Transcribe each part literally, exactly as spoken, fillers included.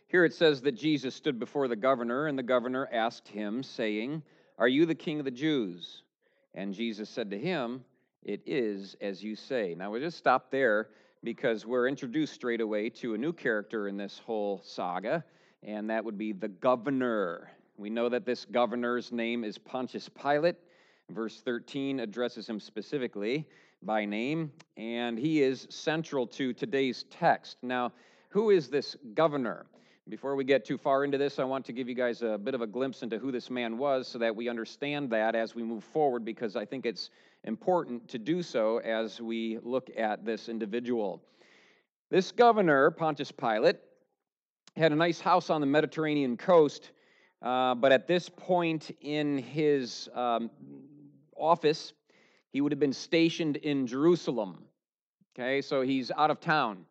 Here it says that Jesus stood before the governor, and the governor asked him, saying, "Are you the king of the Jews?" And Jesus said to him, "It is as you say." Now we'll just stop there because we're introduced straight away to a new character in this whole saga, and that would be the governor. We know that this governor's name is Pontius Pilate. Verse thirteen addresses him specifically by name, and he is central to today's text. Now, who is this governor? Before we get too far into this, I want to give you guys a bit of a glimpse into who this man was so that we understand that as we move forward, because I think it's important to do so as we look at this individual. This governor, Pontius Pilate, had a nice house on the Mediterranean coast, uh, but at this point in his um, office, he would have been stationed in Jerusalem. Okay, so he's out of town.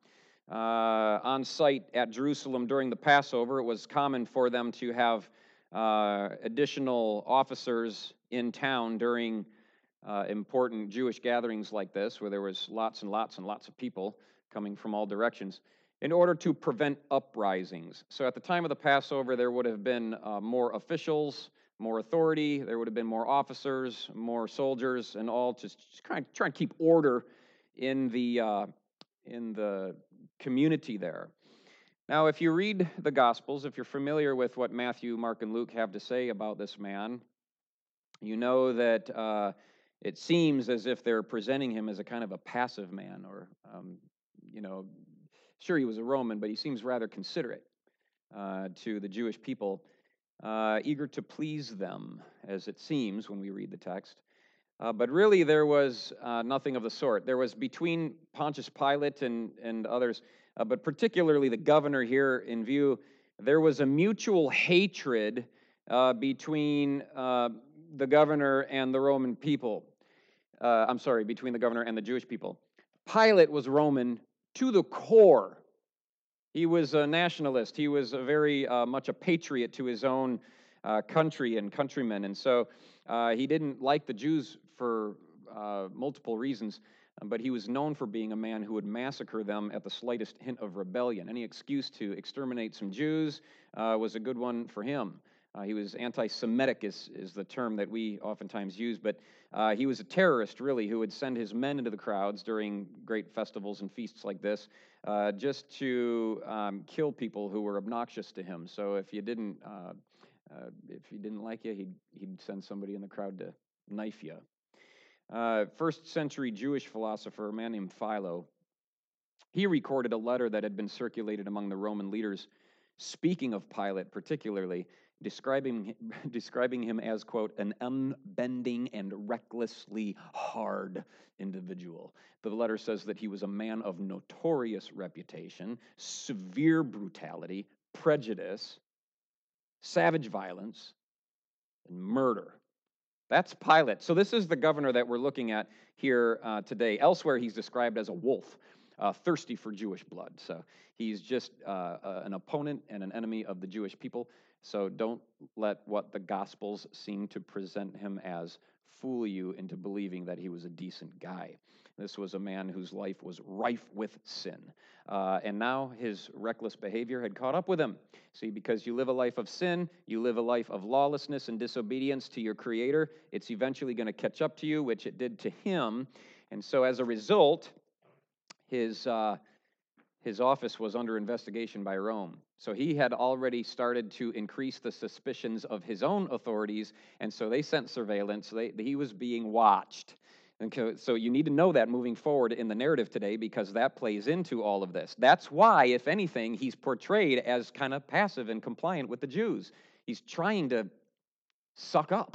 Uh, on site at Jerusalem during the Passover, it was common for them to have uh, additional officers in town during uh, important Jewish gatherings like this, where there was lots and lots and lots of people coming from all directions, in order to prevent uprisings. So at the time of the Passover, there would have been uh, more officials, more authority, there would have been more officers, more soldiers, and all to just kind of try and keep order in the uh, in the community there. Now, if you read the Gospels, if you're familiar with what Matthew, Mark, and Luke have to say about this man, you know that uh, it seems as if they're presenting him as a kind of a passive man, or, um, you know, sure, he was a Roman, but he seems rather considerate uh, to the Jewish people, uh, eager to please them, as it seems when we read the text. Uh, but really, there was uh, nothing of the sort. There was between Pontius Pilate and, and others, uh, but particularly the governor here in view, there was a mutual hatred uh, between uh, the governor and the Roman people. Uh, I'm sorry, between the governor and the Jewish people. Pilate was Roman to the core. He was a nationalist. He was a very uh, much a patriot to his own uh, country and countrymen. And so uh, he didn't like the Jews for uh, multiple reasons, but he was known for being a man who would massacre them at the slightest hint of rebellion. Any excuse to exterminate some Jews uh, was a good one for him. Uh, he was anti-Semitic is, is the term that we oftentimes use, but uh, he was a terrorist, really, who would send his men into the crowds during great festivals and feasts like this, uh, just to um, kill people who were obnoxious to him. So if you didn't, uh, uh, if he didn't like you, he'd he'd send somebody in the crowd to knife you. Uh, first century Jewish philosopher, a man named Philo, he recorded a letter that had been circulated among the Roman leaders, speaking of Pilate particularly, describing describing him as, quote, an unbending and recklessly hard individual. The letter says that he was a man of notorious reputation, severe brutality, prejudice, savage violence, and murder. That's Pilate. So this is the governor that we're looking at here uh, today. Elsewhere, he's described as a wolf, uh, thirsty for Jewish blood. So he's just uh, uh, an opponent and an enemy of the Jewish people. So don't let what the Gospels seem to present him as fool you into believing that he was a decent guy. This was a man whose life was rife with sin. Uh, and now his reckless behavior had caught up with him. See, because you live a life of sin, you live a life of lawlessness and disobedience to your Creator, it's eventually going to catch up to you, which it did to him. And so as a result, his uh, his office was under investigation by Rome. So he had already started to increase the suspicions of his own authorities, and so they sent surveillance. They, he was being watched. And so you need to know that moving forward in the narrative today, because that plays into all of this. That's why, if anything, he's portrayed as kind of passive and compliant with the Jews. He's trying to suck up.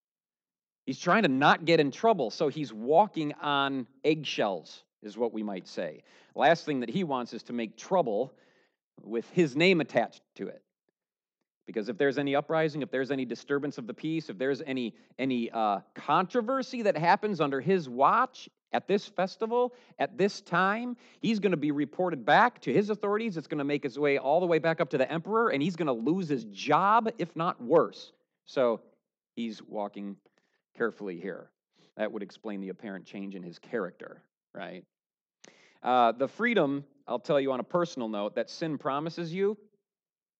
He's trying to not get in trouble, so he's walking on eggshells, is what we might say. Last thing that he wants is to make trouble with his name attached to it. Because if there's any uprising, if there's any disturbance of the peace, if there's any, any uh, controversy that happens under his watch at this festival, at this time, he's going to be reported back to his authorities. It's going to make its way all the way back up to the emperor, and he's going to lose his job, if not worse. So he's walking carefully here. That would explain the apparent change in his character, right? Uh, the freedom, I'll tell you on a personal note, that sin promises you,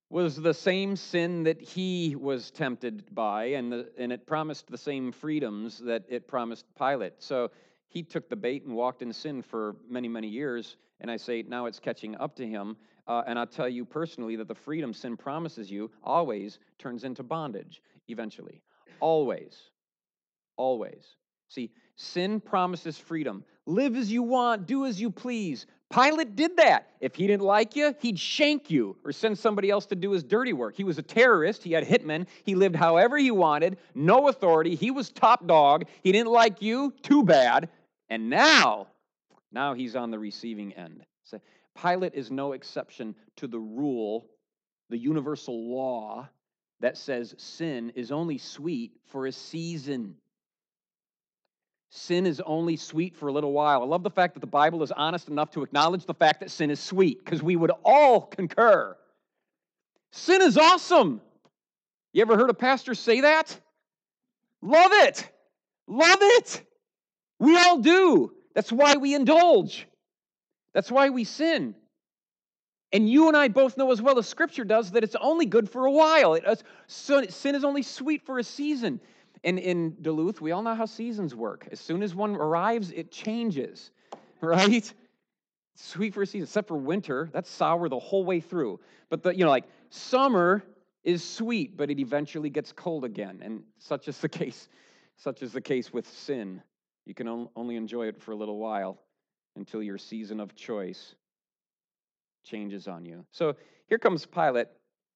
was the same sin that he was tempted by, and, the, and it promised the same freedoms that it promised Pilate. So he took the bait and walked in sin for many, many years, and I say now it's catching up to him. Uh, and I'll tell you personally that the freedom sin promises you always turns into bondage eventually. Always. Always. See, sin promises freedom. Live as you want, do as you please. Pilate did that. If he didn't like you, he'd shank you or send somebody else to do his dirty work. He was a terrorist. He had hitmen. He lived however he wanted, no authority. He was top dog. He didn't like you, too bad. And now, now he's on the receiving end. So Pilate is no exception to the rule, the universal law that says sin is only sweet for a season. Sin is only sweet for a little while. I love the fact that the Bible is honest enough to acknowledge the fact that sin is sweet, because we would all concur. Sin is awesome. You ever heard a pastor say that? Love it. Love it. We all do. That's why we indulge. That's why we sin. And you and I both know as well as Scripture does that it's only good for a while. It, uh, sin is only sweet for a season. And in Duluth, we all know how seasons work. As soon as one arrives, it changes, right? Sweet for a season, except for winter. That's sour the whole way through. But, the, you know, like summer is sweet, but it eventually gets cold again. And such is the case. Such is the case with sin. You can only enjoy it for a little while until your season of choice changes on you. So here comes Pilate.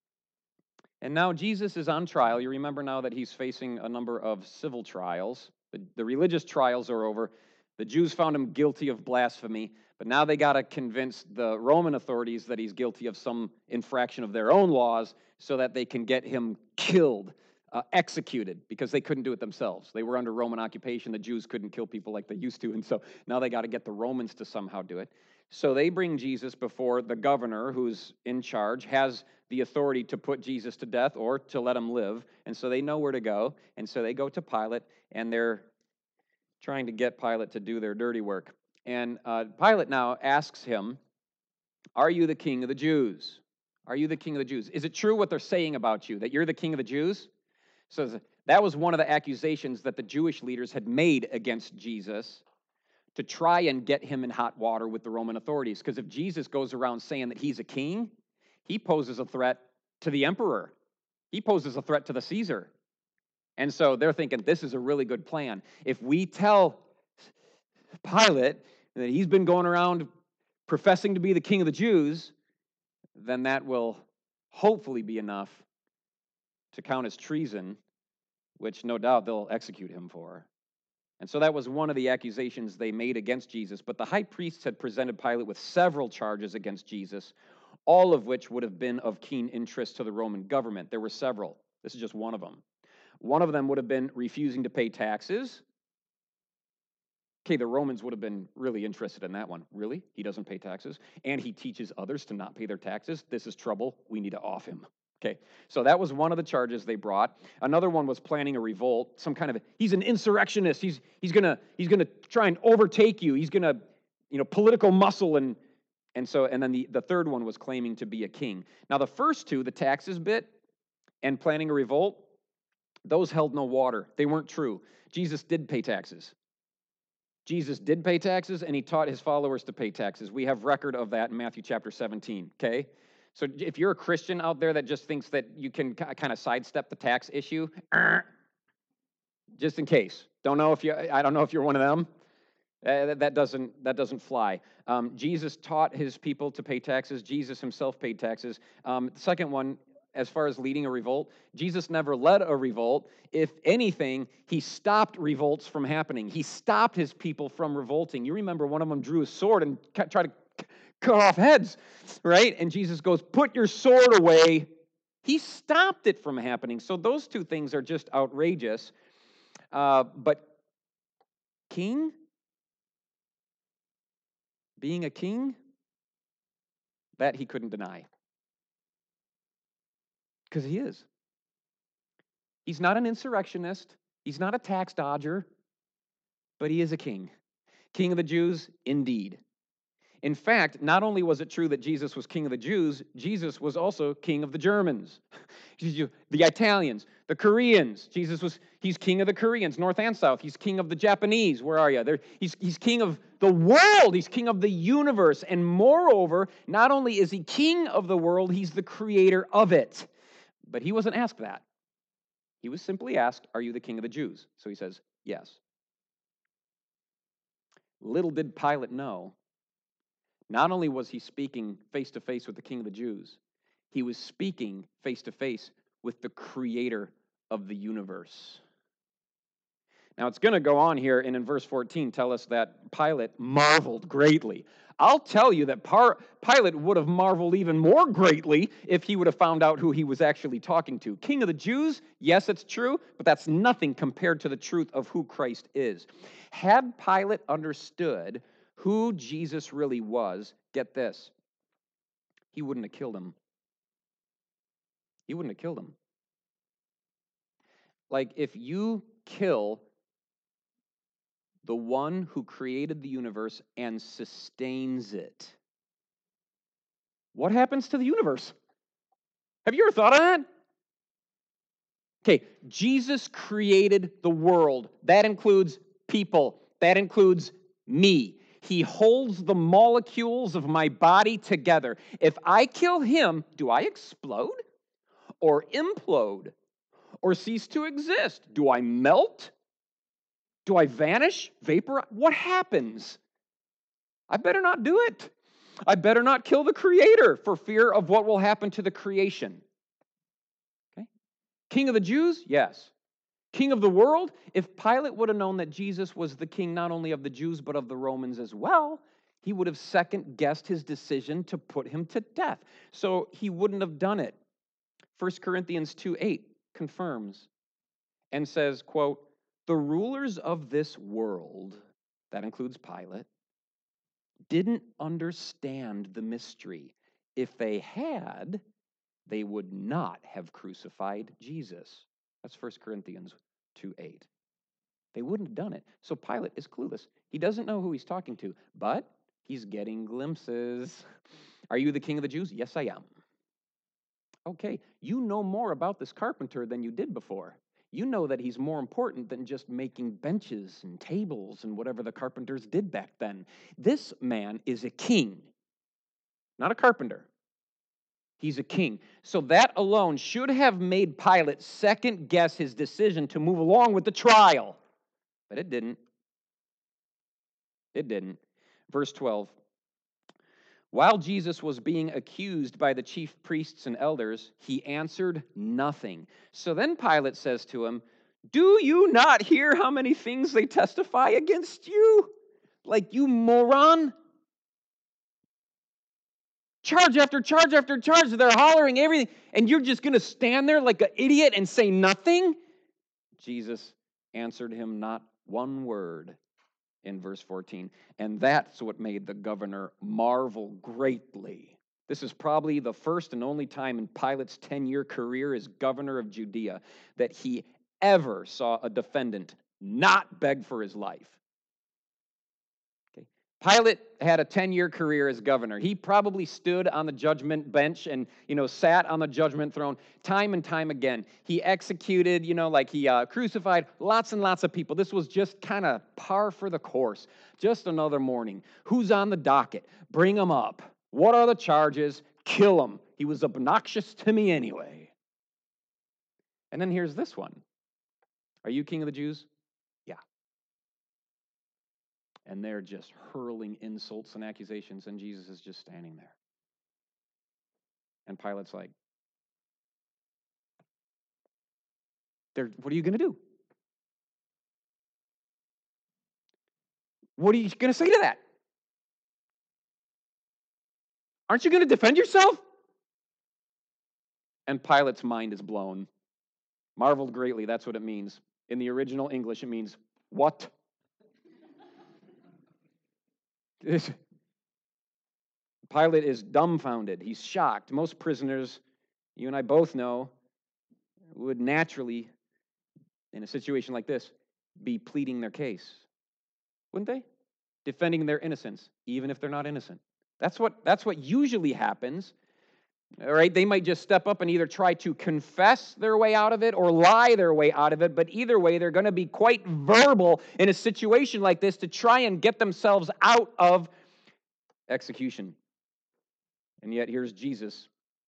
And now Jesus is on trial. You remember now that he's facing a number of civil trials. The, the religious trials are over. The Jews found him guilty of blasphemy, but now they got to convince the Roman authorities that he's guilty of some infraction of their own laws so that they can get him killed, uh, executed, because they couldn't do it themselves. They were under Roman occupation. The Jews couldn't kill people like they used to, and so now they got to get the Romans to somehow do it. So they bring Jesus before the governor who's in charge, has the authority to put Jesus to death or to let him live. And so they know where to go. And so they go to Pilate, and they're trying to get Pilate to do their dirty work. And uh, Pilate now asks him, are you the king of the Jews? Are you the king of the Jews? Is it true what they're saying about you, that you're the king of the Jews? So that was one of the accusations that the Jewish leaders had made against Jesus, to try and get him in hot water with the Roman authorities. Because if Jesus goes around saying that he's a king, he poses a threat to the emperor. He poses a threat to the Caesar. And so they're thinking, this is a really good plan. If we tell Pilate that he's been going around professing to be the king of the Jews, then that will hopefully be enough to count as treason, which no doubt they'll execute him for. And so that was one of the accusations they made against Jesus. But the high priests had presented Pilate with several charges against Jesus, all of which would have been of keen interest to the Roman government. There were several. This is just one of them. One of them would have been refusing to pay taxes. Okay, the Romans would have been really interested in that one. Really? He doesn't pay taxes? And he teaches others to not pay their taxes? This is trouble. We need to off him. Okay, so that was one of the charges they brought. Another one was planning a revolt, some kind of, he's an insurrectionist. He's he's gonna he's gonna try and overtake you. He's gonna, you know, political muscle and and so and then the, the third one was claiming to be a king. Now the first two, the taxes bit and planning a revolt, those held no water. They weren't true. Jesus did pay taxes. Jesus did pay taxes, and he taught his followers to pay taxes. We have record of that in Matthew chapter seventeen, okay? So if you're a Christian out there that just thinks that you can kind of sidestep the tax issue, just in case, don't know if you, I don't know if you're one of them. Uh, that doesn't that doesn't fly. Um, Jesus taught his people to pay taxes. Jesus himself paid taxes. Um, the second one, as far as leading a revolt, Jesus never led a revolt. If anything, he stopped revolts from happening. He stopped his people from revolting. You remember one of them drew a sword and tried to cut off heads, right? And Jesus goes, put your sword away. He stopped it from happening. So those two things are just outrageous. Uh, but king? Being a king? That he couldn't deny. Because he is. He's not an insurrectionist. He's not a tax dodger. But he is a king. King of the Jews, indeed. In fact, not only was it true that Jesus was king of the Jews, Jesus was also king of the Germans, the Italians, the Koreans. Jesus was, he's king of the Koreans, North and South. He's king of the Japanese. Where are you? There, he's, he's king of the world. He's king of the universe. And moreover, not only is he king of the world, he's the creator of it. But he wasn't asked that. He was simply asked, are you the king of the Jews? So he says, yes. Little did Pilate know, not only was he speaking face to face with the king of the Jews, he was speaking face to face with the creator of the universe. Now it's going to go on here and in verse fourteen tell us that Pilate marveled greatly. I'll tell you that Par- Pilate would have marveled even more greatly if he would have found out who he was actually talking to. King of the Jews, yes, it's true, but that's nothing compared to the truth of who Christ is. Had Pilate understood who Jesus really was, get this, he wouldn't have killed him. He wouldn't have killed him. Like, if you kill the one who created the universe and sustains it, what happens to the universe? Have you ever thought of that? Okay, Jesus created the world. That includes people. That includes me. He holds the molecules of my body together. If I kill him, do I explode or implode or cease to exist? Do I melt? Do I vanish? Vapor? What happens? I better not do it. I better not kill the creator for fear of what will happen to the creation. Okay? King of the Jews? Yes. King of the world? If Pilate would have known that Jesus was the king not only of the Jews but of the Romans as well, he would have second-guessed his decision to put him to death. So he wouldn't have done it. First Corinthians two eight confirms and says, quote, the rulers of this world, that includes Pilate, didn't understand the mystery. If they had, they would not have crucified Jesus. That's First Corinthians two eight. They wouldn't have done it. So Pilate is clueless. He doesn't know who he's talking to, but he's getting glimpses. Are you the king of the Jews? Yes, I am. Okay, you know more about this carpenter than you did before. You know that he's more important than just making benches and tables and whatever the carpenters did back then. This man is a king, not a carpenter. He's a king. So that alone should have made Pilate second guess his decision to move along with the trial. But it didn't. It didn't. Verse twelve. While Jesus was being accused by the chief priests and elders, he answered nothing. So then Pilate says to him, do you not hear how many things they testify against you? Like, you moron. Charge after charge after charge. They're hollering everything. And you're just going to stand there like an idiot and say nothing? Jesus answered him not one word in verse fourteen. And that's what made the governor marvel greatly. This is probably the first and only time in Pilate's ten-year career as governor of Judea that he ever saw a defendant not beg for his life. Pilate had a ten-year career as governor. He probably stood on the judgment bench and, you know, sat on the judgment throne time and time again. He executed, you know, like he uh, crucified lots and lots of people. This was just kind of par for the course. Just another morning. Who's on the docket? Bring him up. What are the charges? Kill him. He was obnoxious to me anyway. And then here's this one. Are you king of the Jews? Yeah. And they're just hurling insults and accusations, and Jesus is just standing there. And Pilate's like, "They're, what are you going to do? What are you going to say to that? Aren't you going to defend yourself?" And Pilate's mind is blown. Marveled greatly, that's what it means. In the original English, it means, what? Pilate is dumbfounded. He's shocked. Most prisoners, you and I both know, would naturally, in a situation like this, be pleading their case. Wouldn't they? Defending their innocence, even if they're not innocent. That's what, that's what usually happens. All right, they might just step up and either try to confess their way out of it or lie their way out of it, but either way, they're going to be quite verbal in a situation like this to try and get themselves out of execution. And yet, here's Jesus,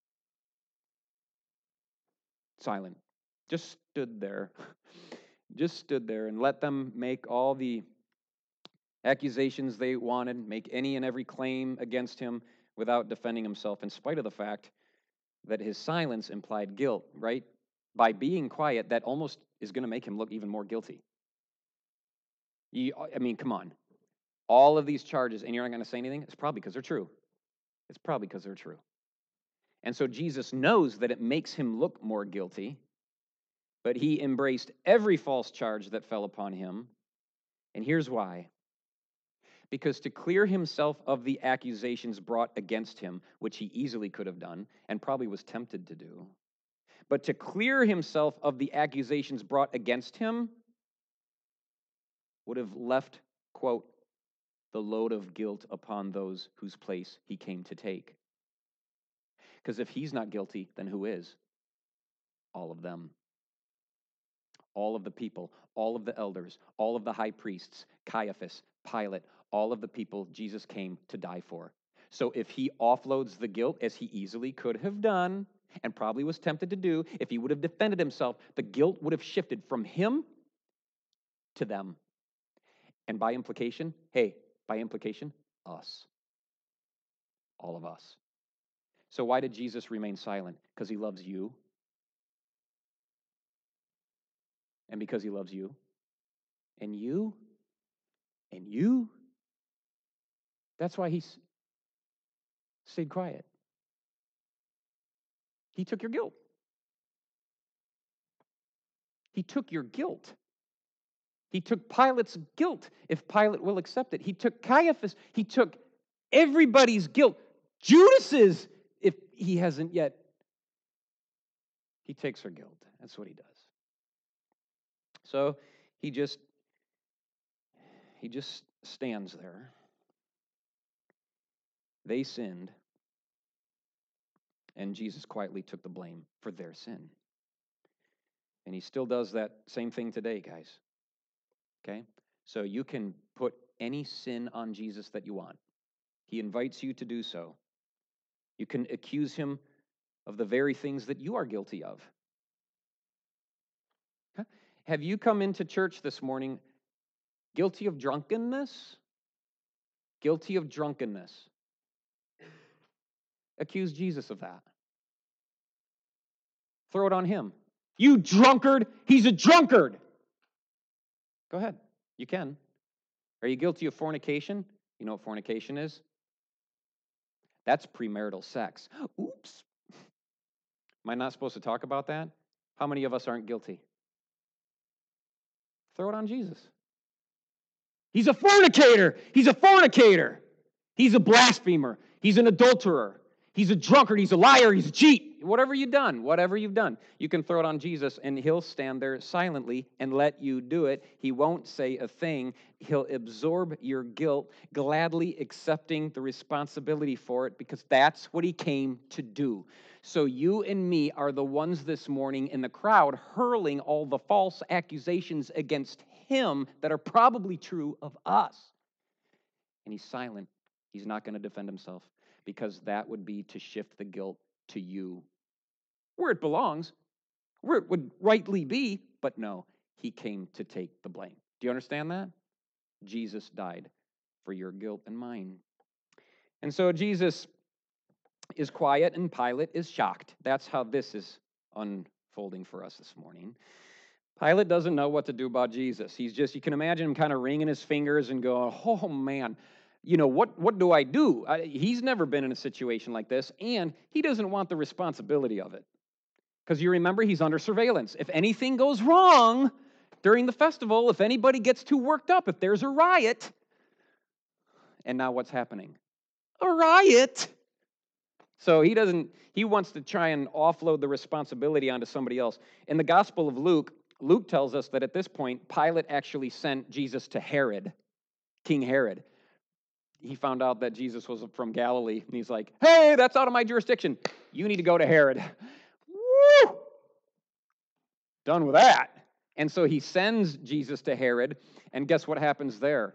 silent, just stood there, just stood there and let them make all the accusations they wanted, make any and every claim against him without defending himself, in spite of the fact that his silence implied guilt, right? By being quiet, that almost is going to make him look even more guilty. You, I mean, come on. All of these charges, and you're not going to say anything? It's probably because they're true. It's probably because they're true. And so Jesus knows that it makes him look more guilty, but he embraced every false charge that fell upon him. And here's why. Because to clear himself of the accusations brought against him, which he easily could have done and probably was tempted to do, but to clear himself of the accusations brought against him would have left, quote, the load of guilt upon those whose place he came to take. Because if he's not guilty, then who is? All of them. All of the people, all of the elders, all of the high priests, Caiaphas, Pilate, all of the people Jesus came to die for. So if he offloads the guilt, as he easily could have done, and probably was tempted to do, if he would have defended himself, the guilt would have shifted from him to them. And by implication, hey, by implication, us. All of us. So why did Jesus remain silent? Because he loves you. And because he loves you. And you. And you. That's why he stayed quiet. He took your guilt. He took your guilt. He took Pilate's guilt, if Pilate will accept it. He took Caiaphas. He took everybody's guilt. Judas's, if he hasn't yet. He takes her guilt. That's what he does. So he just, he just stands there. They sinned, and Jesus quietly took the blame for their sin. And he still does that same thing today, guys. Okay? So you can put any sin on Jesus that you want. He invites you to do so. You can accuse him of the very things that you are guilty of. Huh? Have you come into church this morning guilty of drunkenness? Guilty of drunkenness. Accuse Jesus of that. Throw it on him. You drunkard, he's a drunkard. Go ahead, you can. Are you guilty of fornication? You know what fornication is? That's premarital sex. Oops. Am I not supposed to talk about that? How many of us aren't guilty? Throw it on Jesus. He's a fornicator. He's a fornicator. He's a blasphemer. He's an adulterer. He's a drunkard. He's a liar. He's a cheat. Whatever you've done, whatever you've done, you can throw it on Jesus, and he'll stand there silently and let you do it. He won't say a thing. He'll absorb your guilt, gladly accepting the responsibility for it, because that's what he came to do. So you and me are the ones this morning in the crowd hurling all the false accusations against him that are probably true of us. And he's silent. He's not going to defend himself, because that would be to shift the guilt to you, where it belongs, where it would rightly be, but no, he came to take the blame. Do you understand that? Jesus died for your guilt and mine. And so Jesus is quiet and Pilate is shocked. That's how this is unfolding for us this morning. Pilate doesn't know what to do about Jesus. He's just, you can imagine him kind of wringing his fingers and going, oh man, you know, what, what do I do? I, he's never been in a situation like this, and he doesn't want the responsibility of it. Because you remember, he's under surveillance. If anything goes wrong during the festival, if anybody gets too worked up, if there's a riot, and now what's happening? A riot. So he doesn't, he wants to try and offload the responsibility onto somebody else. In the Gospel of Luke, Luke tells us that at this point, Pilate actually sent Jesus to Herod, King Herod. he found out that Jesus was from Galilee, and he's like, hey, that's out of my jurisdiction. You need to go to Herod. Woo! Done with that. And so he sends Jesus to Herod, and guess what happens there?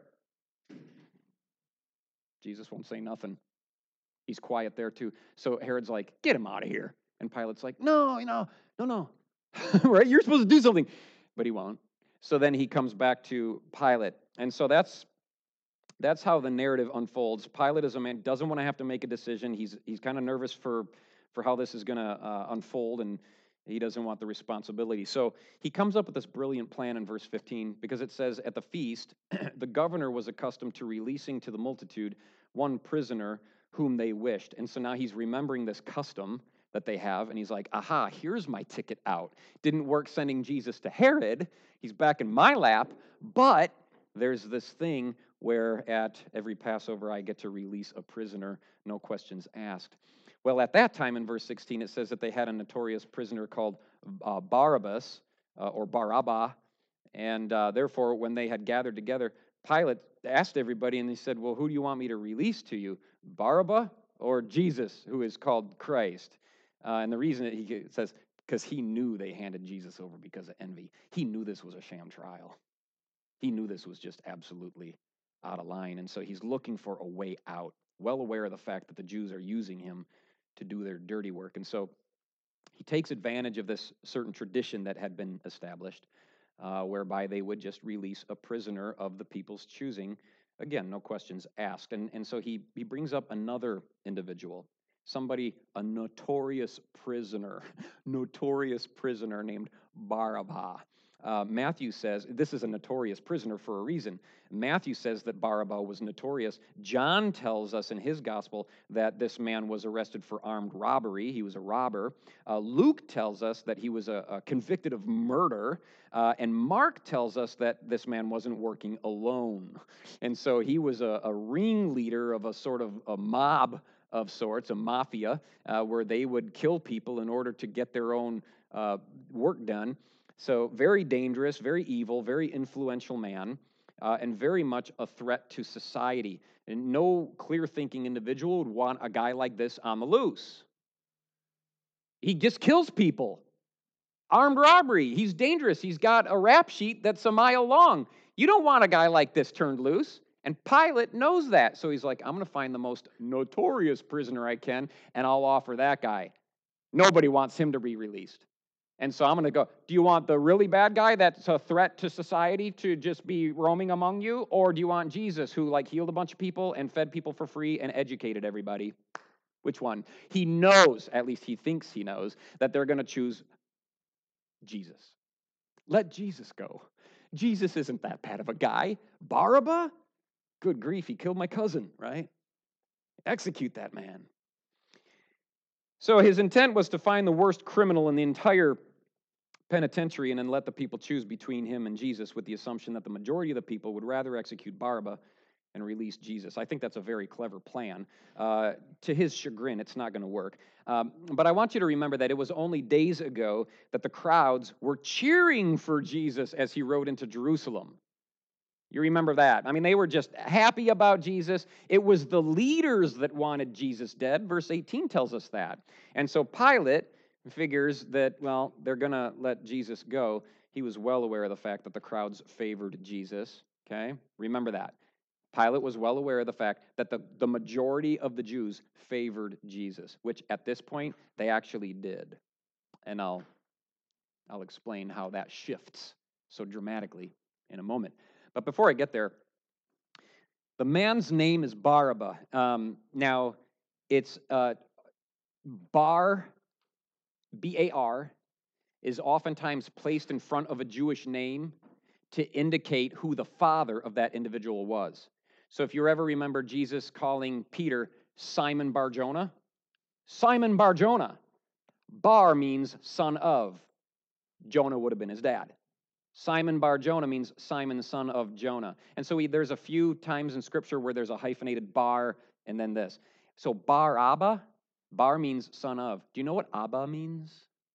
Jesus won't say nothing. He's quiet there too. So Herod's like, get him out of here. And Pilate's like, no, you know, no, no. Right? You're supposed to do something. But he won't. So then he comes back to Pilate. And so that's that's how the narrative unfolds. Pilate is a man, doesn't want to have to make a decision. He's he's kind of nervous for, for how this is going to uh, unfold, and he doesn't want the responsibility. So he comes up with this brilliant plan in verse fifteen, because it says, at the feast, the governor was accustomed to releasing to the multitude one prisoner whom they wished. And so now he's remembering this custom that they have, and he's like, aha, here's my ticket out. Didn't work sending Jesus to Herod. He's back in my lap, but there's this thing where at every Passover I get to release a prisoner, no questions asked. Well, at that time in verse sixteen, it says that they had a notorious prisoner called uh, Barabbas, uh, or Barabbas, and uh, therefore when they had gathered together, Pilate asked everybody, and he said, well, who do you want me to release to you, Barabbas or Jesus, who is called Christ? Uh, and the reason that he says, because he knew they handed Jesus over because of envy. He knew this was a sham trial. He knew this was just absolutely out of line, and so he's looking for a way out, well aware of the fact that the Jews are using him to do their dirty work. And so he takes advantage of this certain tradition that had been established, uh, whereby they would just release a prisoner of the people's choosing. Again, no questions asked. And, and so he, he brings up another individual, somebody, a notorious prisoner, notorious prisoner named Barabbas. Uh, Matthew says, this is a notorious prisoner for a reason. Matthew says that Barabbas was notorious. John tells us in his gospel that this man was arrested for armed robbery. He was a robber. Uh, Luke tells us that he was a, a convicted of murder. Uh, and Mark tells us that this man wasn't working alone. And so he was a, a ringleader of a sort of a mob of sorts, a mafia, uh, where they would kill people in order to get their own uh, work done. So very dangerous, very evil, very influential man, uh, and very much a threat to society. And no clear-thinking individual would want a guy like this on the loose. He just kills people. Armed robbery. He's dangerous. He's got a rap sheet that's a mile long. You don't want a guy like this turned loose. And Pilate knows that. So he's like, I'm going to find the most notorious prisoner I can, and I'll offer that guy. Nobody wants him to be released. And so I'm going to go, do you want the really bad guy that's a threat to society to just be roaming among you? Or do you want Jesus, who like healed a bunch of people and fed people for free and educated everybody? Which one? He knows, at least he thinks he knows, that they're going to choose Jesus. Let Jesus go. Jesus isn't that bad of a guy. Barabbas? Good grief, he killed my cousin, right? Execute that man. So his intent was to find the worst criminal in the entire penitentiary and then let the people choose between him and Jesus, with the assumption that the majority of the people would rather execute Barabbas and release Jesus. I think that's a very clever plan. Uh, to his chagrin, it's not going to work. Um, but I want you to remember that it was only days ago that the crowds were cheering for Jesus as he rode into Jerusalem. You remember that? I mean, they were just happy about Jesus. It was the leaders that wanted Jesus dead. Verse eighteen tells us that. And so Pilate figures that, well, they're going to let Jesus go. He was well aware of the fact that the crowds favored Jesus, okay? Remember that. Pilate was well aware of the fact that the, the majority of the Jews favored Jesus, which at this point they actually did. And I'll, I'll explain how that shifts so dramatically in a moment. But before I get there, the man's name is Barabbas. Um, now, it's uh, Bar, B A R, is oftentimes placed in front of a Jewish name to indicate who the father of that individual was. So if you ever remember Jesus calling Peter Simon Bar-Jonah, Simon Bar-Jonah, Bar means son of. Jonah would have been his dad. Simon Bar-Jonah means Simon, son of Jonah. And so we, there's a few times in Scripture where there's a hyphenated bar and then this. So Bar Abba, Bar means son of. Do you know what Abba means?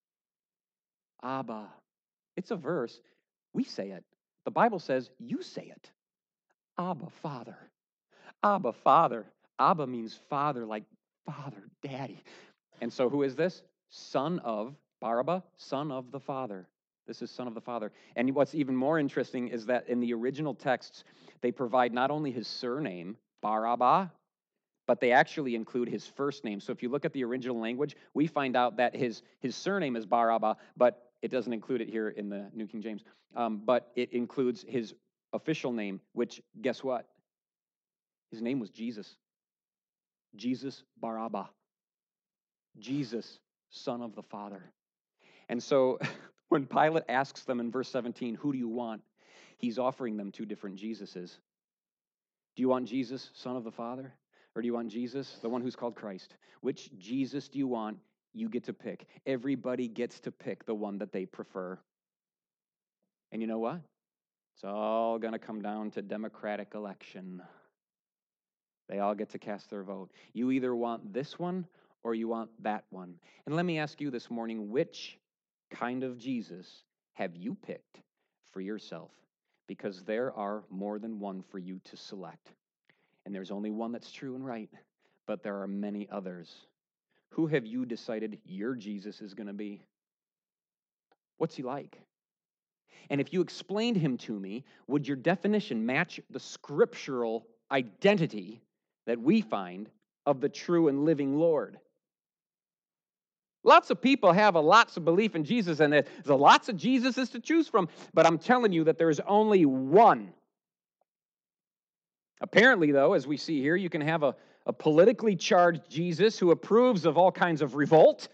Abba. It's a verse. We say it. The Bible says you say it. Abba, Father. Abba, Father. Abba means father, like father, daddy. And so who is this? Son of, Barabba, son of the Father. This is son of the Father. And what's even more interesting is that in the original texts, they provide not only his surname, Barabba, but they actually include his first name. So if you look at the original language, we find out that his, his surname is Barabba, but it doesn't include it here in the New King James. Um, but it includes his official name, which, guess what? His name was Jesus. Jesus Barabba. Jesus, son of the Father. And so when Pilate asks them in verse seventeen, who do you want? He's offering them two different Jesuses. Do you want Jesus, son of the Father? Or do you want Jesus, the one who's called Christ? Which Jesus do you want? You get to pick. Everybody gets to pick the one that they prefer. And you know what? It's all going to come down to democratic election. They all get to cast their vote. You either want this one or you want that one. And let me ask you this morning, which kind of Jesus have you picked for yourself? Because there are more than one for you to select. And there's only one that's true and right, but there are many others. Who have you decided your Jesus is going to be? What's he like? And if you explained him to me, would your definition match the scriptural identity that we find of the true and living Lord? Lots of people have a lots of belief in Jesus, and there's a lots of Jesuses to choose from, but I'm telling you that there's only one. Apparently, though, as we see here, you can have a, a politically charged Jesus who approves of all kinds of revolt,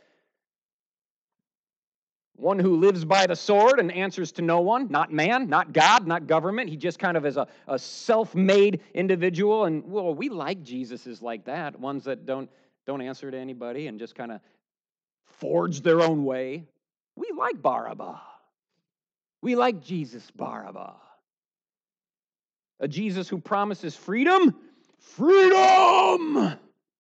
one who lives by the sword and answers to no one, not man, not God, not government. He just kind of is a, a self-made individual, and well, we like Jesuses like that, ones that don't, don't answer to anybody and just kind of forge their own way. We like Barabbas. We like Jesus Barabbas. A Jesus who promises freedom, freedom,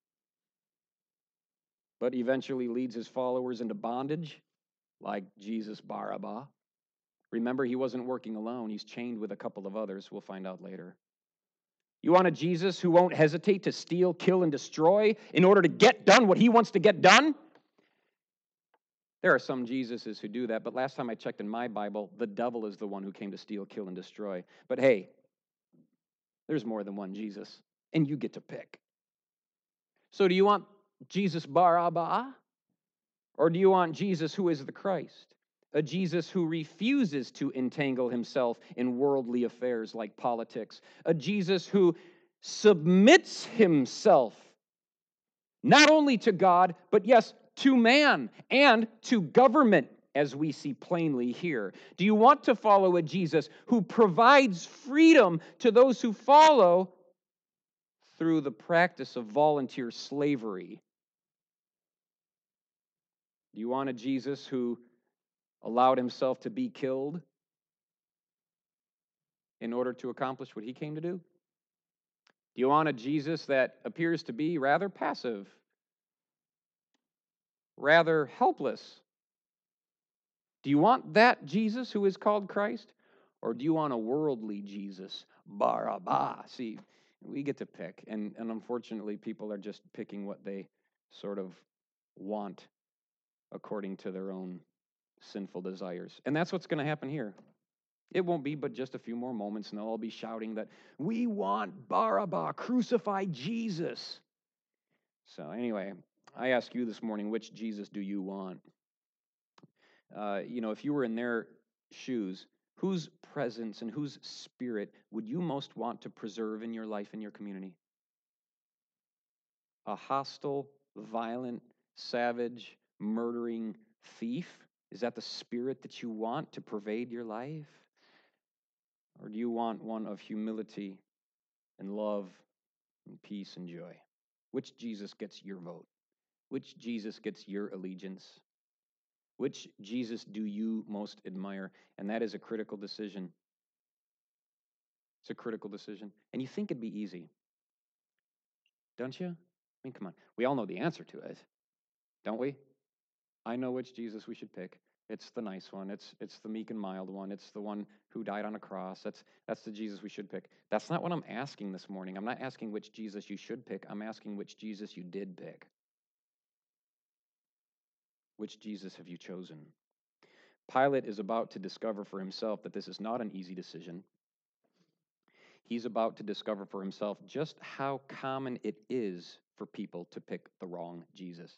but eventually leads his followers into bondage, like Jesus Barabbas. Remember, he wasn't working alone. He's chained with a couple of others. We'll find out later. You want a Jesus who won't hesitate to steal, kill, and destroy in order to get done what he wants to get done? There are some Jesuses who do that, but last time I checked in my Bible, the devil is the one who came to steal, kill, and destroy. But hey, there's more than one Jesus, and you get to pick. So do you want Jesus Barabbas, or do you want Jesus who is the Christ? A Jesus who refuses to entangle himself in worldly affairs like politics. A Jesus who submits himself not only to God, but yes, to man and to government, as we see plainly here. Do you want to follow a Jesus who provides freedom to those who follow through the practice of volunteer slavery? Do you want a Jesus who allowed himself to be killed in order to accomplish what he came to do? Do you want a Jesus that appears to be rather passive, rather helpless? Do you want that Jesus who is called Christ? Or do you want a worldly Jesus, Barabbas? See, we get to pick, and, and unfortunately, people are just picking what they sort of want according to their own sinful desires. And that's what's going to happen here. It won't be but just a few more moments, and they'll all be shouting that, we want Barabbas, crucify Jesus. So anyway, I ask you this morning, which Jesus do you want? Uh, you know, if you were in their shoes, whose presence and whose spirit would you most want to preserve in your life and your community? A hostile, violent, savage, murdering thief? Is that the spirit that you want to pervade your life? Or do you want one of humility and love and peace and joy? Which Jesus gets your vote? Which Jesus gets your allegiance? Which Jesus do you most admire? And that is a critical decision. It's a critical decision. And you think it'd be easy, don't you? I mean, come on. We all know the answer to it, don't we? I know which Jesus we should pick. It's the nice one. It's it's the meek and mild one. It's the one who died on a cross. That's that's the Jesus we should pick. That's not what I'm asking this morning. I'm not asking which Jesus you should pick. I'm asking which Jesus you did pick. Which Jesus have you chosen? Pilate is about to discover for himself that this is not an easy decision. He's about to discover for himself just how common it is for people to pick the wrong Jesus.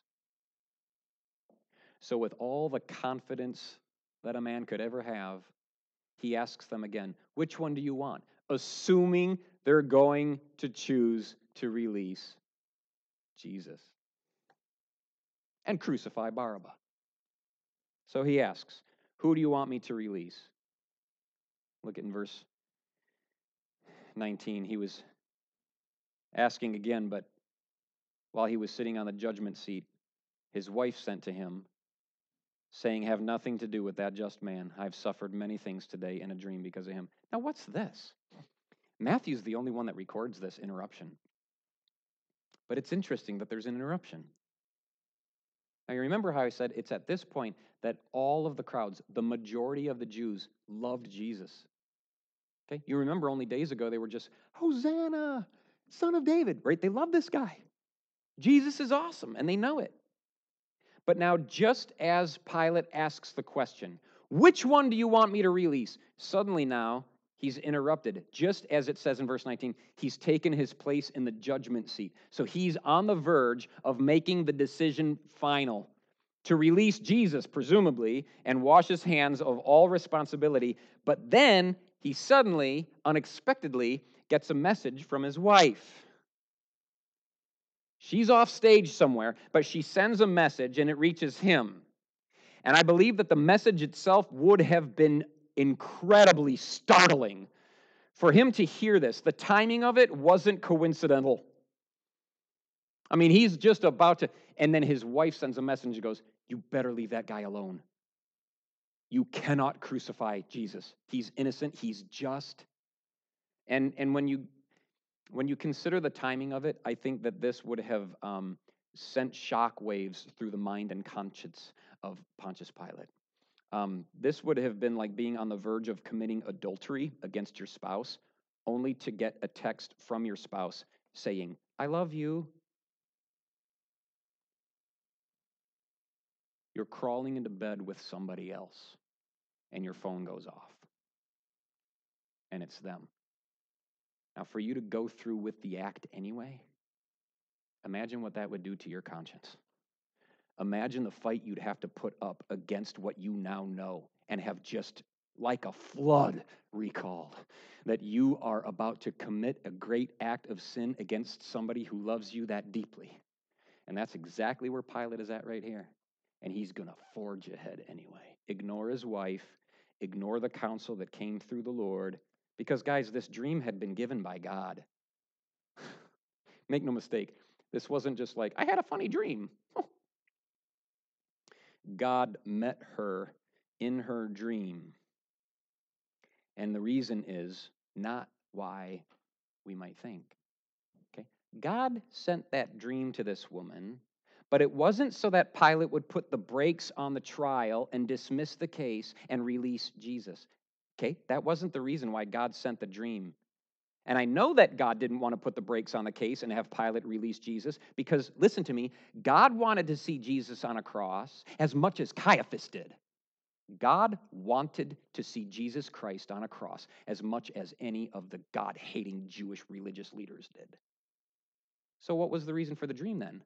So with all the confidence that a man could ever have, he asks them again, which one do you want? Assuming they're going to choose to release Jesus and crucify Barabbas. So he asks, who do you want me to release? Look at in verse nineteen. He was asking again, but while he was sitting on the judgment seat, his wife sent to him, saying, have nothing to do with that just man. I've suffered many things today in a dream because of him. Now, what's this? Matthew's the only one that records this interruption. But it's interesting that there's an interruption. Now, you remember how I said it's at this point that all of the crowds, the majority of the Jews, loved Jesus. Okay? You remember only days ago they were just, Hosanna, Son of David, right? They love this guy. Jesus is awesome, and they know it. But now, just as Pilate asks the question, which one do you want me to release? Suddenly now, he's interrupted. Just as it says in verse nineteen, he's taken his place in the judgment seat. So he's on the verge of making the decision final to release Jesus, presumably, and wash his hands of all responsibility. But then he suddenly, unexpectedly, gets a message from his wife. She's off stage somewhere, but she sends a message and it reaches him. And I believe that the message itself would have been incredibly startling for him to hear this. The timing of it wasn't coincidental. I mean, he's just about to, and then his wife sends a message and goes, you better leave that guy alone. You cannot crucify Jesus. He's innocent. He's just. And, and when you When you consider the timing of it, I think that this would have um, sent shock waves through the mind and conscience of Pontius Pilate. Um, this would have been like being on the verge of committing adultery against your spouse, only to get a text from your spouse saying, I love you. You're crawling into bed with somebody else, and your phone goes off, and it's them. Now, for you to go through with the act anyway, imagine what that would do to your conscience. Imagine the fight you'd have to put up against what you now know and have just, like a flood, recalled that you are about to commit a great act of sin against somebody who loves you that deeply. And that's exactly where Pilate is at right here. And he's going to forge ahead anyway. Ignore his wife. Ignore the counsel that came through the Lord. Because, guys, this dream had been given by God. Make no mistake, this wasn't just like, I had a funny dream. God met her in her dream. And the reason is not why we might think. Okay? God sent that dream to this woman, but it wasn't so that Pilate would put the brakes on the trial and dismiss the case and release Jesus. Okay? That wasn't the reason why God sent the dream. And I know that God didn't want to put the brakes on the case and have Pilate release Jesus because, listen to me, God wanted to see Jesus on a cross as much as Caiaphas did. God wanted to see Jesus Christ on a cross as much as any of the God-hating Jewish religious leaders did. So what was the reason for the dream then?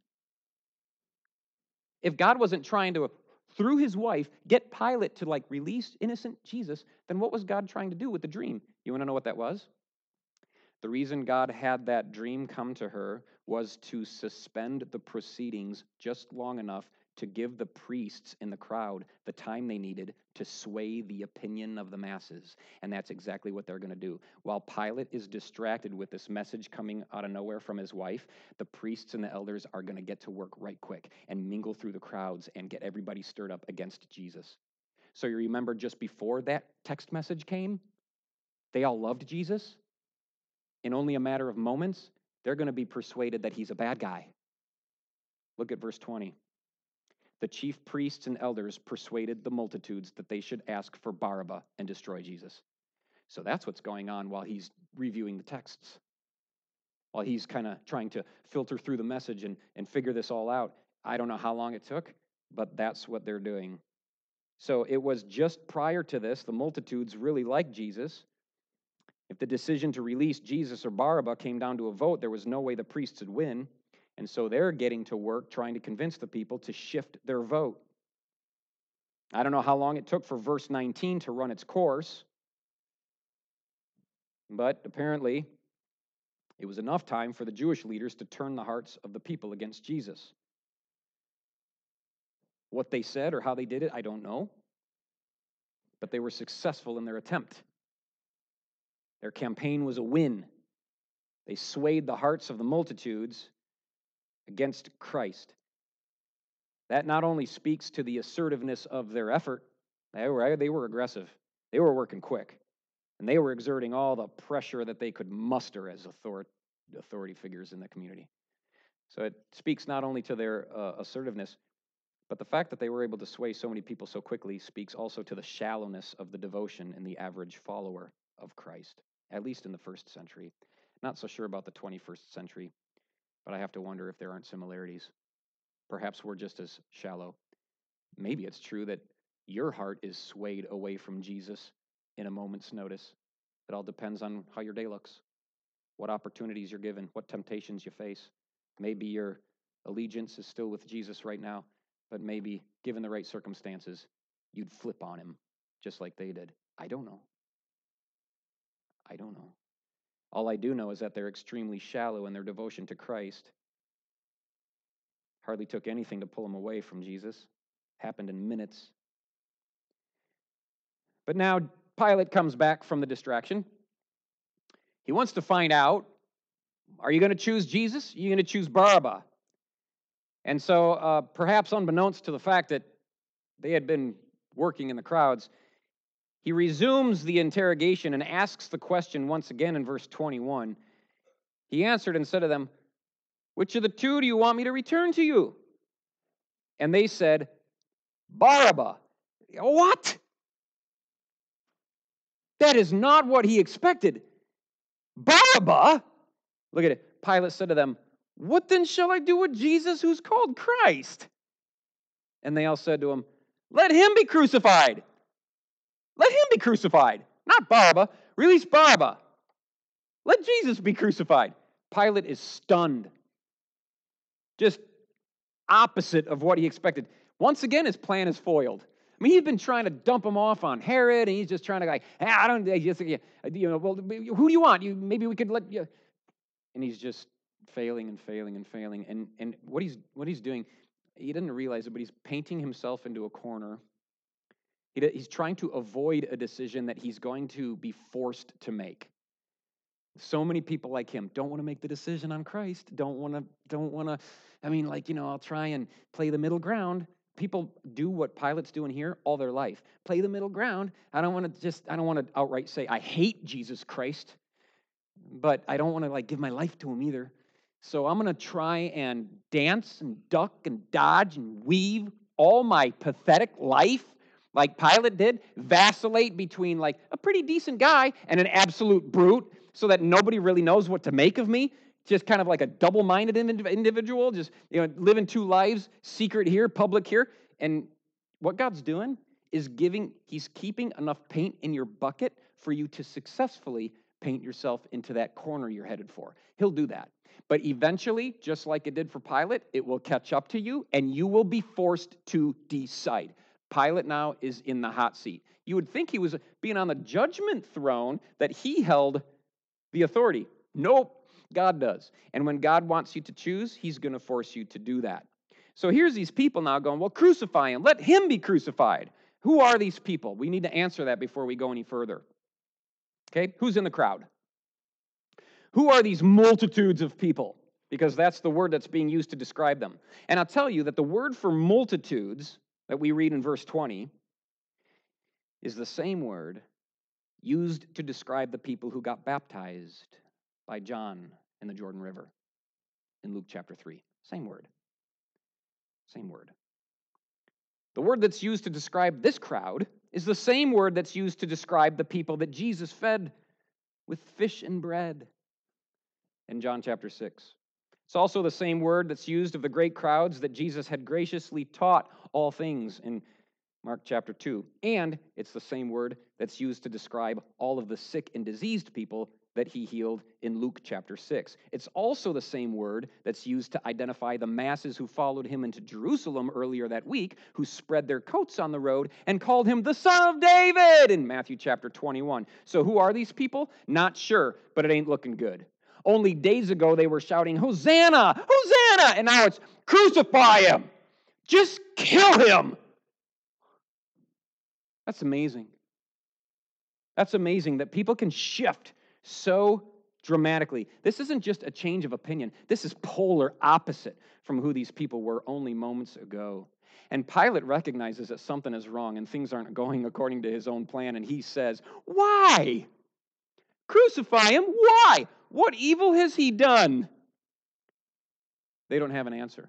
If God wasn't trying to, through his wife, get Pilate to like release innocent Jesus, then what was God trying to do with the dream? You want to know what that was? The reason God had that dream come to her was to suspend the proceedings just long enough to give the priests in the crowd the time they needed to sway the opinion of the masses. And that's exactly what they're going to do. While Pilate is distracted with this message coming out of nowhere from his wife, the priests and the elders are going to get to work right quick and mingle through the crowds and get everybody stirred up against Jesus. So you remember just before that text message came, they all loved Jesus. In only a matter of moments, they're going to be persuaded that he's a bad guy. Look at verse twenty. the chief priests and elders persuaded the multitudes that they should ask for Barabbas and destroy Jesus. So that's what's going on while he's reviewing the texts, while he's kind of trying to filter through the message and, and figure this all out. I don't know how long it took, but that's what they're doing. So it was just prior to this, the multitudes really liked Jesus. If the decision to release Jesus or Barabbas came down to a vote, there was no way the priests would win. And so they're getting to work trying to convince the people to shift their vote. I don't know how long it took for verse nineteen to run its course, but apparently it was enough time for the Jewish leaders to turn the hearts of the people against Jesus. What they said or how they did it, I don't know. But they were successful in their attempt. Their campaign was a win. They swayed the hearts of the multitudes against Christ. That not only speaks to the assertiveness of their effort, they were, they were aggressive. They were working quick. And they were exerting all the pressure that they could muster as authority, authority figures in the community. So it speaks not only to their uh, assertiveness, but the fact that they were able to sway so many people so quickly speaks also to the shallowness of the devotion in the average follower of Christ, at least in the first century. Not so sure about the twenty-first century, but I have to wonder if there aren't similarities. Perhaps we're just as shallow. Maybe it's true that your heart is swayed away from Jesus in a moment's notice. It all depends on how your day looks, what opportunities you're given, what temptations you face. Maybe your allegiance is still with Jesus right now, but maybe, given the right circumstances, you'd flip on him just like they did. I don't know. I don't know. All I do know is that they're extremely shallow in their devotion to Christ. Hardly took anything to pull them away from Jesus. Happened in minutes. But now Pilate comes back from the distraction. He wants to find out, are you going to choose Jesus? Are you going to choose Barabbas? And so, uh, perhaps unbeknownst to the fact that they had been working in the crowds, he resumes the interrogation and asks the question once again in verse twenty-one. He answered and said to them, which of the two do you want me to return to you? And they said, Barabbas. What? That is not what he expected. Barabbas? Look at it. Pilate said to them, what then shall I do with Jesus who's called Christ? And they all said to him, let him be crucified. Let him be crucified. Not Barabbas. Release Barabbas. Let Jesus be crucified. Pilate is stunned. Just opposite of what he expected. Once again, his plan is foiled. I mean, he's been trying to dump him off on Herod, and he's just trying to like, hey, I don't, just, you know, well, who do you want? You maybe we could let you. And he's just failing and failing and failing. And and what he's what he's doing, he didn't realize it, but he's painting himself into a corner. He, he's trying to avoid a decision that he's going to be forced to make. So many people like him don't want to make the decision on Christ. Don't want to. Don't want to. I mean, like you know, I'll try and play the middle ground. People do what Pilate's doing here all their life. Play the middle ground. I don't want to just, I don't want to outright say, I hate Jesus Christ, but I don't want to like give my life to him either. So I'm going to try and dance and duck and dodge and weave all my pathetic life like Pilate did, vacillate between like a pretty decent guy and an absolute brute so that nobody really knows what to make of me. Just kind of like a double-minded individual, just you know, living two lives, secret here, public here. And what God's doing is giving, he's keeping enough paint in your bucket for you to successfully paint yourself into that corner you're headed for. He'll do that. But eventually, just like it did for Pilate, it will catch up to you, and you will be forced to decide. Pilate now is in the hot seat. You would think he was being on the judgment throne, that he held the authority. Nope. God does. And when God wants you to choose, he's going to force you to do that. So here's these people now going, well, crucify him. Let him be crucified. Who are these people? We need to answer that before we go any further. Okay, who's in the crowd? Who are these multitudes of people? Because that's the word that's being used to describe them. And I'll tell you that the word for multitudes that we read in verse twenty is the same word used to describe the people who got baptized by John in the Jordan River in Luke chapter three. Same word. Same word. The word that's used to describe this crowd is the same word that's used to describe the people that Jesus fed with fish and bread in John chapter six. It's also the same word that's used of the great crowds that Jesus had graciously taught all things in Mark chapter two. And it's the same word that's used to describe all of the sick and diseased people that he healed in Luke chapter six. It's also the same word that's used to identify the masses who followed him into Jerusalem earlier that week, who spread their coats on the road and called him the Son of David in Matthew chapter twenty-one. So who are these people? Not sure, but it ain't looking good. Only days ago they were shouting, Hosanna, Hosanna, and now it's crucify him. Just kill him. That's amazing. That's amazing that people can shift so dramatically. This isn't just a change of opinion. This is polar opposite from who these people were only moments ago. And Pilate recognizes that something is wrong and things aren't going according to his own plan, and he says, why? Crucify him? Why? What evil has he done? They don't have an answer.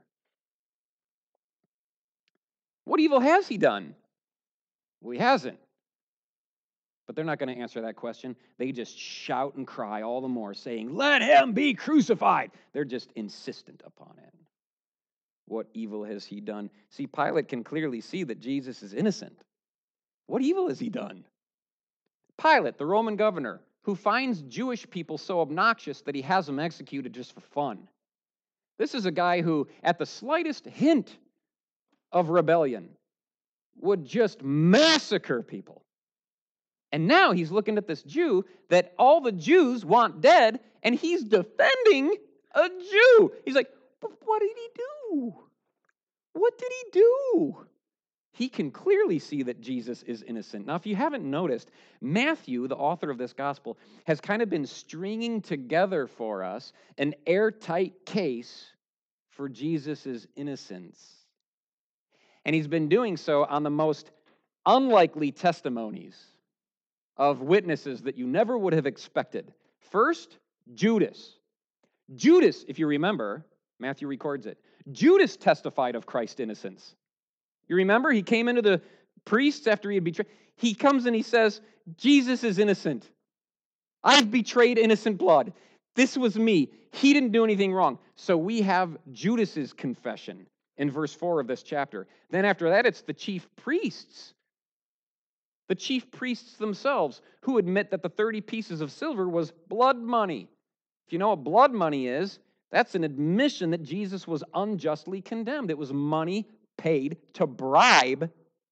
What evil has he done? Well, he hasn't. But they're not going to answer that question. They just shout and cry all the more, saying, let him be crucified. They're just insistent upon it. What evil has he done? See, Pilate can clearly see that Jesus is innocent. What evil has he done? Pilate, the Roman governor, who finds Jewish people so obnoxious that he has them executed just for fun. This is a guy who, at the slightest hint of rebellion, would just massacre people. And now he's looking at this Jew that all the Jews want dead, and he's defending a Jew. He's like, but what did he do? What did he do? He can clearly see that Jesus is innocent. Now, if you haven't noticed, Matthew, the author of this gospel, has kind of been stringing together for us an airtight case for Jesus' innocence. And he's been doing so on the most unlikely testimonies of witnesses that you never would have expected. First, Judas. Judas, if you remember, Matthew records it, Judas testified of Christ's innocence. You remember? He came into the priests after he had betrayed. He comes and he says, Jesus is innocent. I've betrayed innocent blood. This was me. He didn't do anything wrong. So we have Judas's confession in verse four of this chapter. Then after that, it's the chief priests. The chief priests themselves who admit that the thirty pieces of silver was blood money. If you know what blood money is, that's an admission that Jesus was unjustly condemned. It was money paid to bribe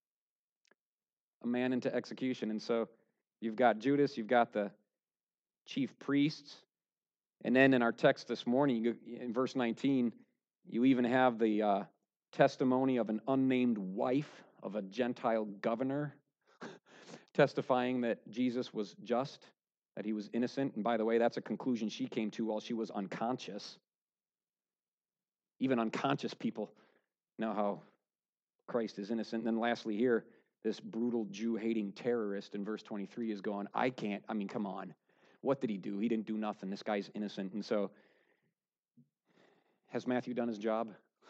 a man into execution. And so you've got Judas, you've got the chief priests, and then in our text this morning, in verse nineteen, you even have the uh, testimony of an unnamed wife of a Gentile governor testifying that Jesus was just, that he was innocent. And by the way, that's a conclusion she came to while she was unconscious. Even unconscious people know how Christ is innocent. And then lastly here, this brutal Jew-hating terrorist in verse twenty-three is going, I can't, I mean, come on. What did he do? He didn't do nothing. This guy's innocent. And so, has Matthew done his job?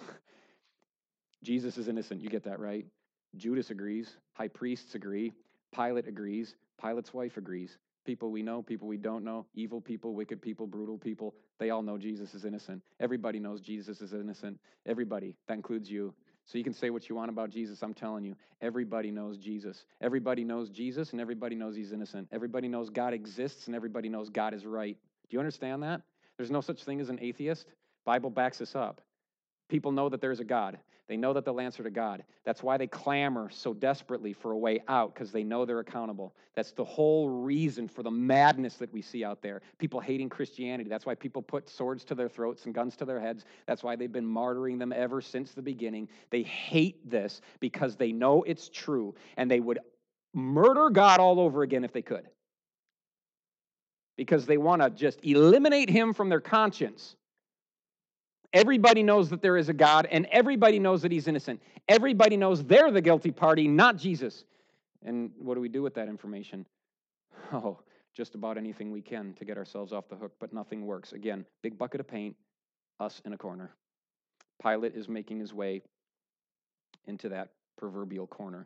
Jesus is innocent. You get that, right? Judas agrees. High priests agree. Pilate agrees. Pilate's wife agrees. People we know, people we don't know, evil people, wicked people, brutal people, they all know Jesus is innocent. Everybody knows Jesus is innocent. Everybody. That includes you. So you can say what you want about Jesus. I'm telling you, everybody knows Jesus. Everybody knows Jesus, and everybody knows he's innocent. Everybody knows God exists, and everybody knows God is right. Do you understand that? There's no such thing as an atheist. Bible backs this up. People know that there's a God. They know that they'll answer to God. That's why they clamor so desperately for a way out, because they know they're accountable. That's the whole reason for the madness that we see out there. People hating Christianity. That's why people put swords to their throats and guns to their heads. That's why they've been martyring them ever since the beginning. They hate this because they know it's true, and they would murder God all over again if they could. Because they want to just eliminate him from their conscience. Everybody knows that there is a God, and everybody knows that he's innocent. Everybody knows they're the guilty party, not Jesus. And what do we do with that information? Oh, just about anything we can to get ourselves off the hook, but nothing works. Again, big bucket of paint, us in a corner. Pilate is making his way into that proverbial corner.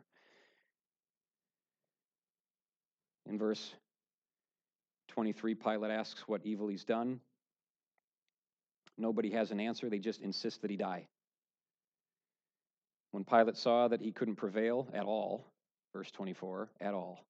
In verse twenty-three, Pilate asks what evil he's done. Nobody has an answer. They just insist that he die. When Pilate saw that he couldn't prevail at all, verse twenty-four, at all,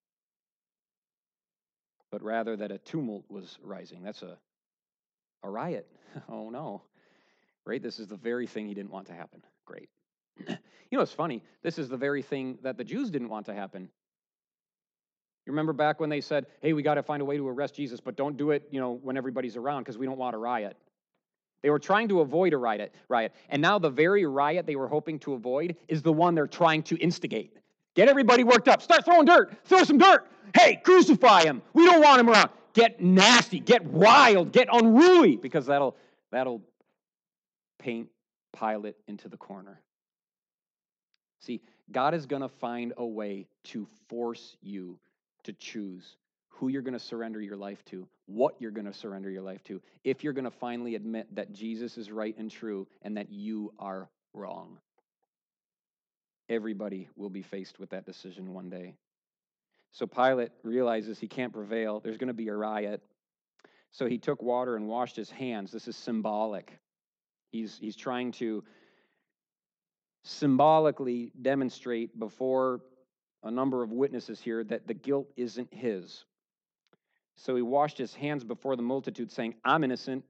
but rather that a tumult was rising. That's a, a riot. Oh, no. Right? This is the very thing he didn't want to happen. Great. You know, it's funny. This is the very thing that the Jews didn't want to happen. You remember back when they said, hey, we got to find a way to arrest Jesus, but don't do it, you know, when everybody's around because we don't want a riot. They were trying to avoid a riot, riot. And now the very riot they were hoping to avoid is the one they're trying to instigate. Get everybody worked up. Start throwing dirt. Throw some dirt. Hey, crucify him. We don't want him around. Get nasty. Get wild. Get unruly, because that'll that'll paint Pilate into the corner. See, God is going to find a way to force you to choose who you're going to surrender your life to, what you're going to surrender your life to, if you're going to finally admit that Jesus is right and true and that you are wrong. Everybody will be faced with that decision one day. So Pilate realizes he can't prevail. There's going to be a riot. So he took water and washed his hands. This is symbolic. He's, he's trying to symbolically demonstrate before a number of witnesses here that the guilt isn't his. So he washed his hands before the multitude, saying, I'm innocent.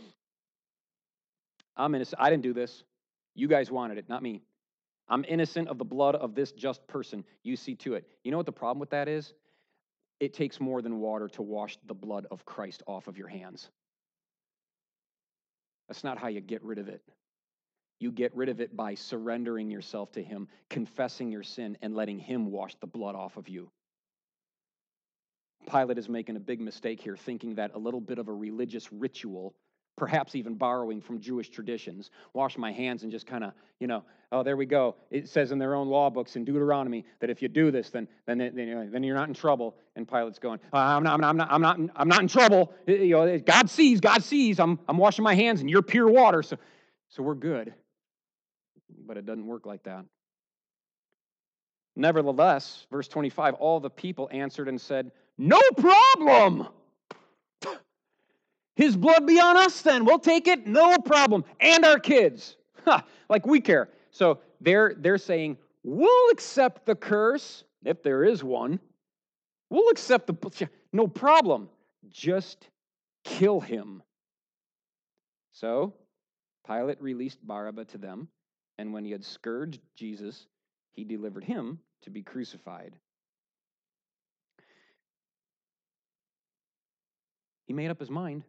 I'm innocent. I didn't do this. You guys wanted it, not me. I'm innocent of the blood of this just person. You see to it. You know what the problem with that is? It takes more than water to wash the blood of Christ off of your hands. That's not how you get rid of it. You get rid of it by surrendering yourself to him, confessing your sin, and letting him wash the blood off of you. Pilate is making a big mistake here, thinking that a little bit of a religious ritual, perhaps even borrowing from Jewish traditions, wash my hands and just kind of, you know, oh, there we go. It says in their own law books in Deuteronomy that if you do this, then then then, then you're not in trouble. And Pilate's going, oh, I'm not, I'm not, I'm not, I'm not in trouble. You know, God sees, God sees. I'm I'm washing my hands and you're pure water, so so we're good. But it doesn't work like that. Nevertheless, verse twenty-five, all the people answered and said, no problem. His blood be on us then. We'll take it, no problem. And our kids. Ha, like we care. So they're, they're saying, we'll accept the curse, if there is one. We'll accept the, no problem. Just kill him. So Pilate released Barabbas to them, and when he had scourged Jesus, he delivered him to be crucified. He made up his mind.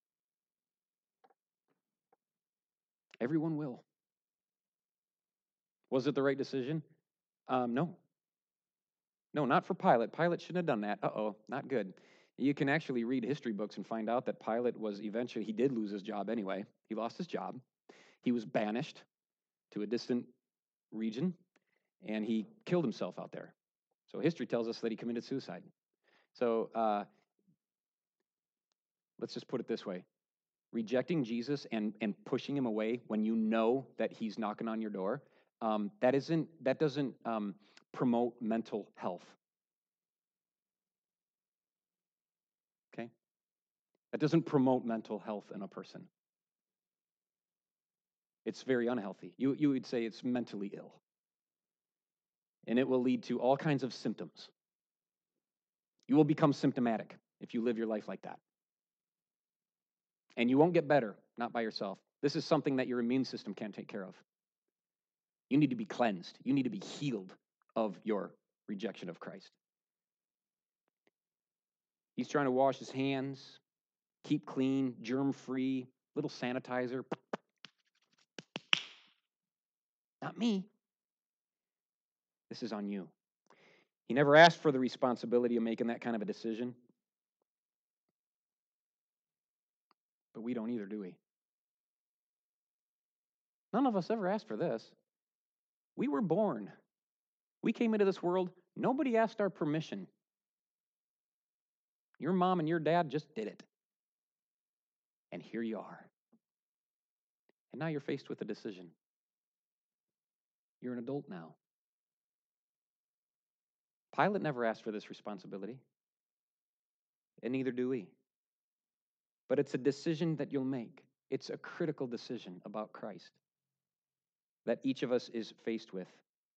Everyone will. Was it the right decision? Um, no. No, not for Pilate. Pilate shouldn't have done that. Uh-oh, not good. You can actually read history books and find out that Pilate was eventually, he did lose his job anyway. He lost his job. He was banished to a distant region, and he killed himself out there. So history tells us that he committed suicide. So uh, let's just put it this way. Rejecting Jesus and, and pushing him away when you know that he's knocking on your door, um, that isn't that doesn't um, promote mental health. Okay? That doesn't promote mental health in a person. It's very unhealthy. You, you would say it's mentally ill. And it will lead to all kinds of symptoms. You will become symptomatic if you live your life like that. And you won't get better, not by yourself. This is something that your immune system can't take care of. You need to be cleansed. You need to be healed of your rejection of Christ. He's trying to wash his hands, keep clean, germ-free, little sanitizer. Not me. This is on you. He never asked for the responsibility of making that kind of a decision. But we don't either, do we? None of us ever asked for this. We were born. We came into this world. Nobody asked our permission. Your mom and your dad just did it. And here you are. And now you're faced with a decision. You're an adult now. Pilate never asked for this responsibility, and neither do we. But it's a decision that you'll make. It's a critical decision about Christ that each of us is faced with.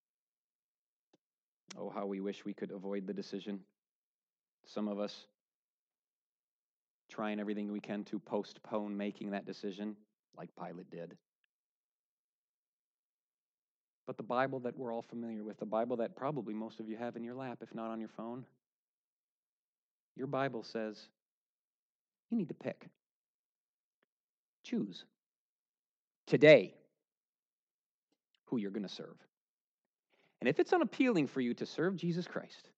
Oh, how we wish we could avoid the decision. Some of us trying everything we can to postpone making that decision, like Pilate did. But the Bible that we're all familiar with, the Bible that probably most of you have in your lap, if not on your phone, your Bible says you need to pick. Choose today who you're going to serve. And if it's unappealing for you to serve Jesus Christ,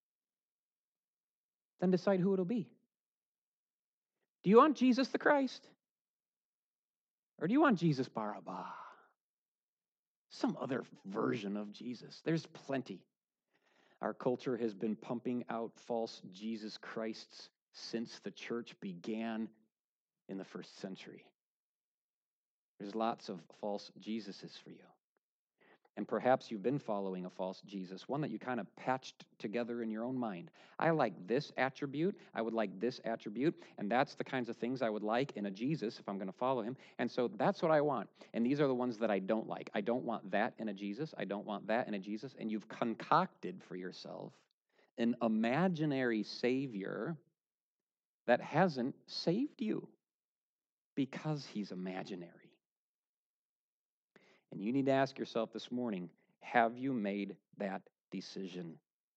then decide who it'll be. Do you want Jesus the Christ? Or do you want Jesus Barabbas? Some other version of Jesus. There's plenty. Our culture has been pumping out false Jesus Christs since the church began in the first century. There's lots of false Jesuses for you. And perhaps you've been following a false Jesus, one that you kind of patched together in your own mind. I like this attribute, I would like this attribute, and that's the kinds of things I would like in a Jesus if I'm going to follow him. And so that's what I want. And these are the ones that I don't like. I don't want that in a Jesus. I don't want that in a Jesus. And you've concocted for yourself an imaginary Savior that hasn't saved you because he's imaginary. And you need to ask yourself this morning, have you made that decision?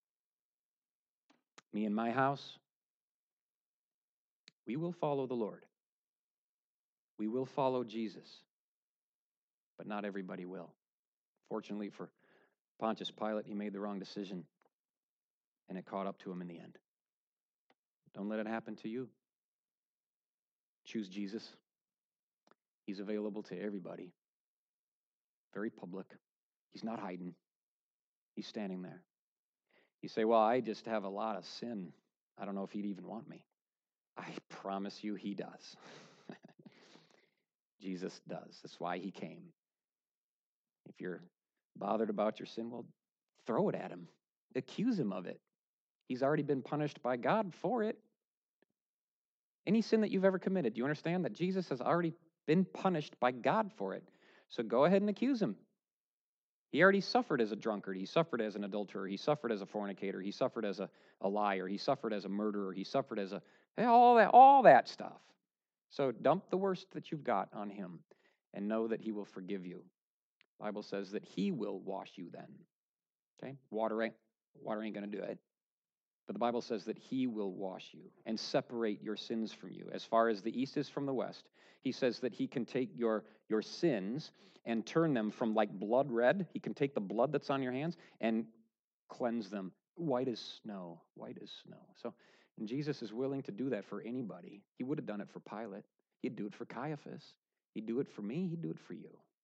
Me and my house, we will follow the Lord. We will follow Jesus. But not everybody will. Fortunately for Pontius Pilate, he made the wrong decision, and it caught up to him in the end. Don't let it happen to you. Choose Jesus. He's available to everybody. Very public. He's not hiding. He's standing there. You say, well, I just have a lot of sin. I don't know if he'd even want me. I promise you he does. Jesus does. That's why he came. If you're bothered about your sin, well, throw it at him. Accuse him of it. He's already been punished by God for it. Any sin that you've ever committed, do you understand that Jesus has already been punished by God for it? So go ahead and accuse him. He already suffered as a drunkard. He suffered as an adulterer. He suffered as a fornicator. He suffered as a, a liar. He suffered as a murderer. He suffered as a, all that, all that stuff. So dump the worst that you've got on him and know that he will forgive you. The Bible says that he will wash you then. Okay? Water ain't, water ain't going to do it. But the Bible says that he will wash you and separate your sins from you. As far as the east is from the west, he says that he can take your, your sins and turn them from like blood red. He can take the blood that's on your hands and cleanse them white as snow, white as snow. So and Jesus is willing to do that for anybody. He would have done it for Pilate. He'd do it for Caiaphas. He'd do it for me. He'd do it for you.